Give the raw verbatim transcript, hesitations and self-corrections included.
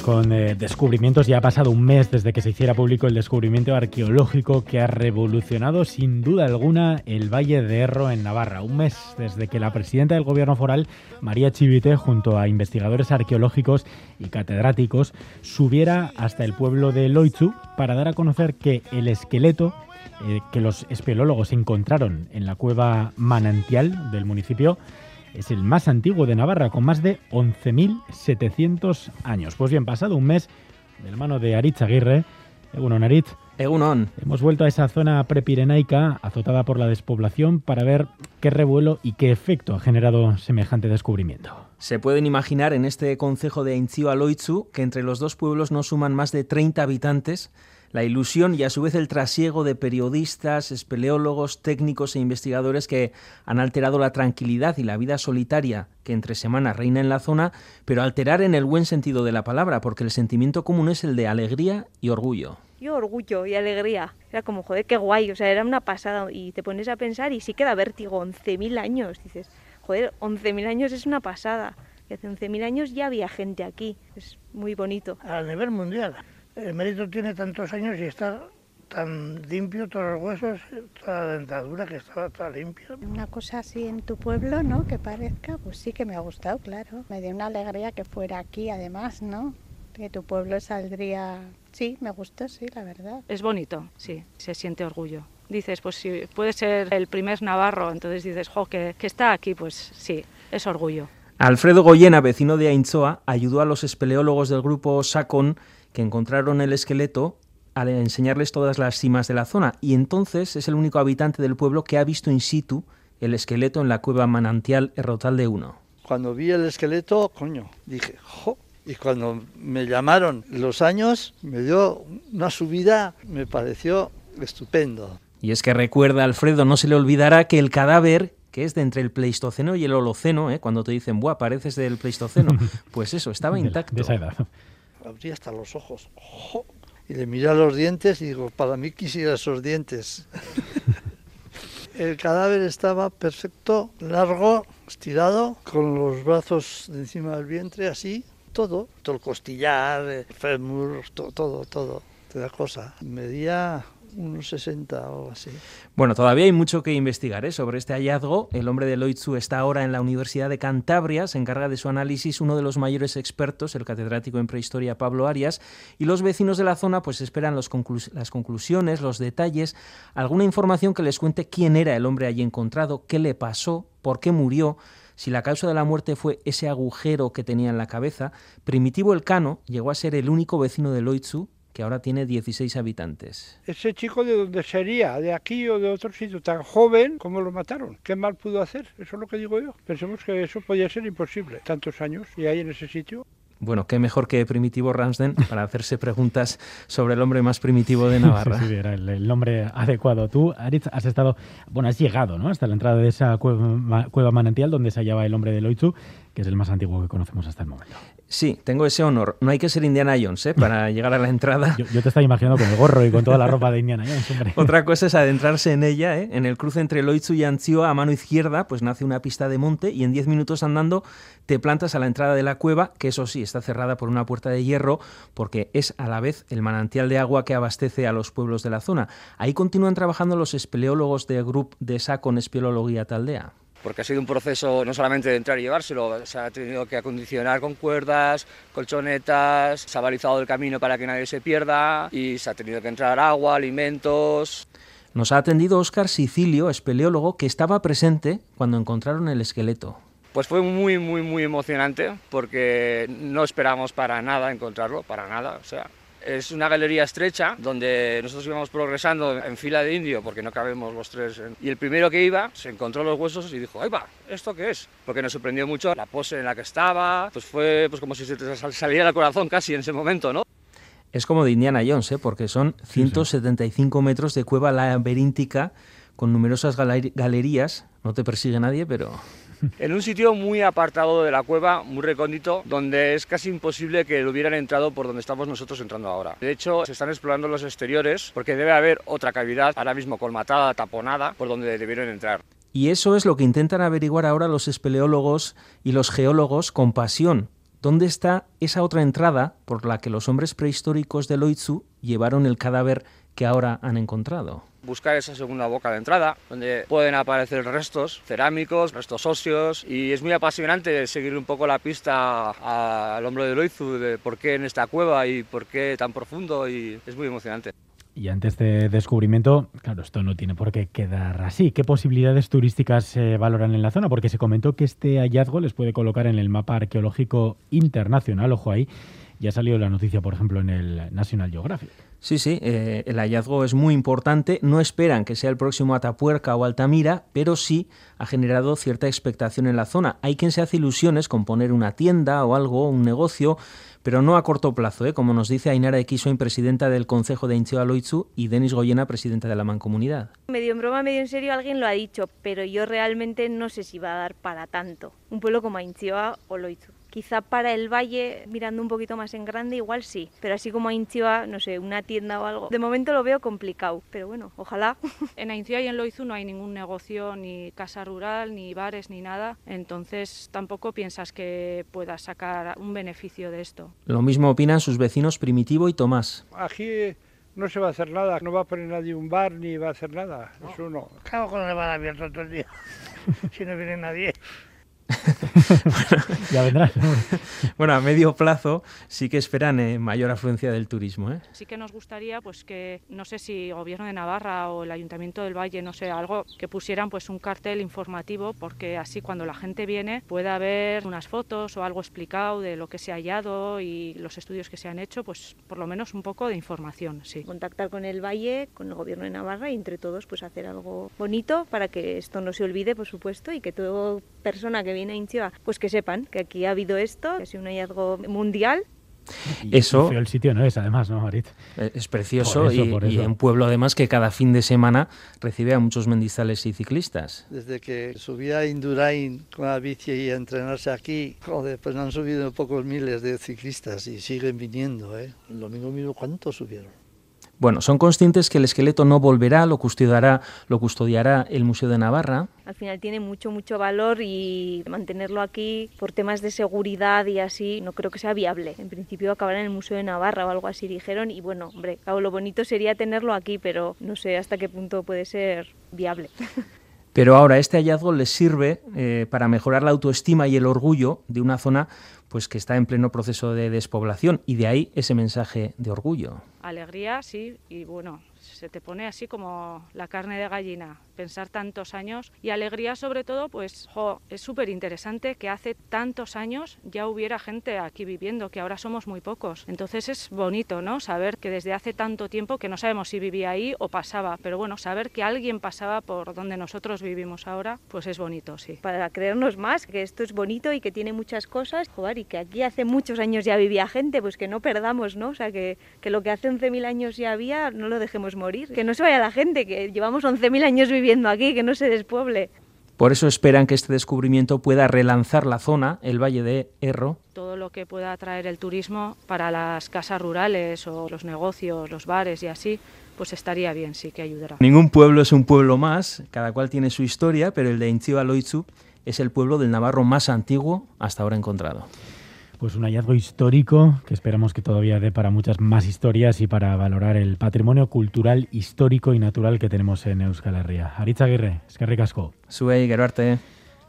con eh, descubrimientos. Ya ha pasado un mes desde que se hiciera público el descubrimiento arqueológico que ha revolucionado sin duda alguna el Valle de Erro en Navarra. Un mes desde que la presidenta del gobierno foral, María Chivite, junto a investigadores arqueológicos y catedráticos, subiera hasta el pueblo de Loitzu para dar a conocer que el esqueleto eh, que los espeleólogos encontraron en la cueva Manantial del municipio es el más antiguo de Navarra, con más de once mil setecientos años. Pues bien, pasado un mes, de la mano de Aritz Aguirre, Egunon Aritz, Egunon. Hemos vuelto a esa zona prepirenaica azotada por la despoblación para ver qué revuelo y qué efecto ha generado semejante descubrimiento. Se pueden imaginar en este concejo de Aintzioa-Loitzu que entre los dos pueblos no suman más de treinta habitantes. La ilusión y a su vez el trasiego de periodistas, espeleólogos, técnicos e investigadores que han alterado la tranquilidad y la vida solitaria que entre semana reina en la zona, pero alterar en el buen sentido de la palabra, porque el sentimiento común es el de alegría y orgullo. Yo orgullo y alegría. Era como, joder, qué guay, o sea, era una pasada. Y te pones a pensar y sí que da vértigo, once mil años. Dices, joder, once mil años es una pasada. Y hace once mil años ya había gente aquí. Es muy bonito. A nivel mundial. El mérito tiene tantos años y está tan limpio, todos los huesos, toda la dentadura que estaba toda limpia. Una cosa así en tu pueblo, ¿no? Que parezca, pues sí que me ha gustado, claro. Me dio una alegría que fuera aquí, además, ¿no? Que tu pueblo saldría... Sí, me gustó, sí, la verdad. Es bonito, sí, se siente orgullo. Dices, pues si puede ser el primer navarro, entonces dices, jo, que, que está aquí, pues sí, es orgullo. Alfredo Goyena, vecino de Aintzioa, ayudó a los espeleólogos del grupo Sacon que encontraron el esqueleto al enseñarles todas las cimas de la zona, y entonces es el único habitante del pueblo que ha visto in situ el esqueleto en la cueva Manantial Errotalde uno. Cuando vi el esqueleto, coño, dije, jo, y cuando me llamaron los años, me dio una subida, me pareció estupendo. Y es que recuerda, Alfredo, no se le olvidará que el cadáver, que es de entre el Pleistoceno y el Holoceno, ¿eh? Cuando te dicen, buah, pareces del Pleistoceno, pues eso, estaba intacto. De esa edad. Abrí hasta los ojos, ¡oh! Y le miré a los dientes y digo, para mí quisiera esos dientes. El cadáver estaba perfecto, largo, estirado, con los brazos de encima del vientre, así, todo, todo el costillar, el fémur, todo, todo, todo, toda cosa. Medía unos sesenta o algo así. Bueno, todavía hay mucho que investigar, ¿eh? Sobre este hallazgo. El hombre de Loitzu está ahora en la Universidad de Cantabria, se encarga de su análisis uno de los mayores expertos, el catedrático en prehistoria Pablo Arias, y los vecinos de la zona pues esperan los conclu- las conclusiones, los detalles, alguna información que les cuente quién era el hombre allí encontrado, qué le pasó, por qué murió, si la causa de la muerte fue ese agujero que tenía en la cabeza. Primitivo Elcano llegó a ser el único vecino de Loitzu, que ahora tiene dieciséis habitantes. Ese chico de dónde sería, de aquí o de otro sitio, tan joven, ¿cómo lo mataron? ¿Qué mal pudo hacer? Eso es lo que digo yo. Pensemos que eso podía ser imposible. Tantos años y ahí en ese sitio. Bueno, qué mejor que Primitivo Ramsden para hacerse preguntas sobre el hombre más primitivo de Navarra. Sí, sí, era el, el nombre adecuado. Tú, Aritz, has estado, bueno, has llegado, ¿no?, hasta la entrada de esa cueva, cueva Manantial donde se hallaba el hombre de Loitzu, que es el más antiguo que conocemos hasta el momento. Sí, tengo ese honor. No hay que ser Indiana Jones, ¿eh?, para llegar a la entrada. Yo, yo te estaba imaginando con el gorro y con toda la ropa de Indiana Jones, hombre. Otra cosa es adentrarse en ella, ¿eh? En el cruce entre Loitzu y Aintzioa, a mano izquierda, pues nace una pista de monte y en diez minutos andando te plantas a la entrada de la cueva, que eso sí, está cerrada por una puerta de hierro, porque es a la vez el manantial de agua que abastece a los pueblos de la zona. Ahí continúan trabajando los espeleólogos del grupo de Sacon Espeleologia Taldea. Porque ha sido un proceso no solamente de entrar y llevárselo, se ha tenido que acondicionar con cuerdas, colchonetas, se ha balizado el camino para que nadie se pierda y se ha tenido que entrar agua, alimentos. Nos ha atendido Óscar Sicilio, espeleólogo, que estaba presente cuando encontraron el esqueleto. Pues fue muy, muy, muy emocionante porque no esperamos para nada encontrarlo, para nada, o sea... Es una galería estrecha donde nosotros íbamos progresando en fila de indio porque no cabemos los tres. Y el primero que iba se encontró los huesos y dijo, ¡ay va! ¿Esto qué es? Porque nos sorprendió mucho la pose en la que estaba, pues fue pues como si se te saliera el corazón casi en ese momento, ¿no? Es como de Indiana Jones, ¿eh?, porque son ciento setenta y cinco metros de cueva laberíntica con numerosas galer- galerías. No te persigue nadie, pero... En un sitio muy apartado de la cueva, muy recóndito, donde es casi imposible que hubieran entrado por donde estamos nosotros entrando ahora. De hecho, se están explorando los exteriores porque debe haber otra cavidad, ahora mismo colmatada, taponada, por donde debieron entrar. Y eso es lo que intentan averiguar ahora los espeleólogos y los geólogos con pasión, ¿Dónde está esa otra entrada por la que los hombres prehistóricos de Loitzu llevaron el cadáver que ahora han encontrado? Buscar esa segunda boca de entrada, donde pueden aparecer restos cerámicos, restos óseos, y es muy apasionante seguir un poco la pista al hombre de Loitzu, de por qué en esta cueva y por qué tan profundo, y es muy emocionante. Y ante este descubrimiento, claro, esto no tiene por qué quedar así. ¿Qué posibilidades turísticas se valoran en la zona? Porque se comentó que este hallazgo les puede colocar en el mapa arqueológico internacional, ojo ahí. Ya salió la noticia, por ejemplo, en el National Geographic. Sí, sí, eh, el hallazgo es muy importante. No esperan que sea el próximo Atapuerca o Altamira, pero sí ha generado cierta expectación en la zona. Hay quien se hace ilusiones con poner una tienda o algo, un negocio, pero no a corto plazo, ¿eh? Como nos dice Ainara Equisoin, presidenta del Concejo de Aintzioa Loitzu, y Denis Goyena, presidenta de la Mancomunidad. Medio en broma, medio en serio, alguien lo ha dicho, pero yo realmente no sé si va a dar para tanto. Un pueblo como Aintzioa o Loitzu. Quizá para el valle, mirando un poquito más en grande, igual sí. Pero así como Aintzioa, no sé, una tienda o algo. De momento lo veo complicado, pero bueno, ojalá. En Aintzioa y en Loitzu no hay ningún negocio, ni casa rural, ni bares, ni nada. Entonces tampoco piensas que puedas sacar un beneficio de esto. Lo mismo opinan sus vecinos Primitivo y Tomás. Aquí no se va a hacer nada, no va a poner nadie un bar ni va a hacer nada. No. Eso no. Claro, con el bar abierto todo el día, si no viene nadie. bueno, ya vendrás. Bueno, a medio plazo sí que esperan eh, mayor afluencia del turismo, ¿eh? Sí que nos gustaría, pues que, no sé si el Gobierno de Navarra o el Ayuntamiento del Valle, no sé, algo, que pusieran pues un cartel informativo, porque así cuando la gente viene pueda ver unas fotos o algo explicado de lo que se ha hallado y los estudios que se han hecho, pues por lo menos un poco de información, sí. Contactar con el Valle, con el Gobierno de Navarra y entre todos pues hacer algo bonito para que esto no se olvide, por supuesto, y que toda persona que viene a Aintzioa, pues que sepan que aquí ha habido esto, que ha sido un hallazgo mundial. Y eso el sitio no es, además, ¿no, Marit? Es precioso por eso, y, por eso. y un pueblo además que cada fin de semana recibe a muchos mendizales y ciclistas. Desde que subía a Indurain con la bici y a entrenarse aquí, joder, pues han subido pocos miles de ciclistas y siguen viniendo, ¿eh? El domingo mismo, ¿cuántos subieron? Bueno, son conscientes que el esqueleto no volverá, lo custodiará, lo custodiará el Museo de Navarra. Al final tiene mucho, mucho valor y mantenerlo aquí por temas de seguridad y así no creo que sea viable. En principio acabará en el Museo de Navarra o algo así dijeron y bueno, hombre, claro, lo bonito sería tenerlo aquí, pero no sé hasta qué punto puede ser viable. Pero ahora este hallazgo les sirve eh, para mejorar la autoestima y el orgullo de una zona pues que está en pleno proceso de despoblación y de ahí ese mensaje de orgullo. Alegría, sí, y bueno, se te pone así como la carne de gallina, pensar tantos años y alegría sobre todo, pues jo, es súper interesante que hace tantos años ya hubiera gente aquí viviendo, que ahora somos muy pocos. Entonces es bonito, ¿no? Saber que desde hace tanto tiempo, que no sabemos si vivía ahí o pasaba, pero bueno, saber que alguien pasaba por donde nosotros vivimos ahora, pues es bonito, sí. Para creernos más que esto es bonito y que tiene muchas cosas, joder, y que aquí hace muchos años ya vivía gente, pues que no perdamos, ¿no? O sea, que, que lo que hace once mil años ya había, no lo dejemos morir. Que no se vaya la gente, que llevamos once mil años viviendo aquí, que no se despueble. Por eso esperan que este descubrimiento pueda relanzar la zona, el Valle de Erro. Todo lo que pueda atraer el turismo para las casas rurales o los negocios, los bares y así, pues estaría bien, sí que ayudará. Ningún pueblo es un pueblo más, cada cual tiene su historia, pero el de Aintzioa Loitzu es el pueblo del navarro más antiguo hasta ahora encontrado. Pues un hallazgo histórico que esperamos que todavía dé para muchas más historias y para valorar el patrimonio cultural, histórico y natural que tenemos en Euskal Herria. Aritz Aguirre, eskerrik asko. Zuei, gero arte.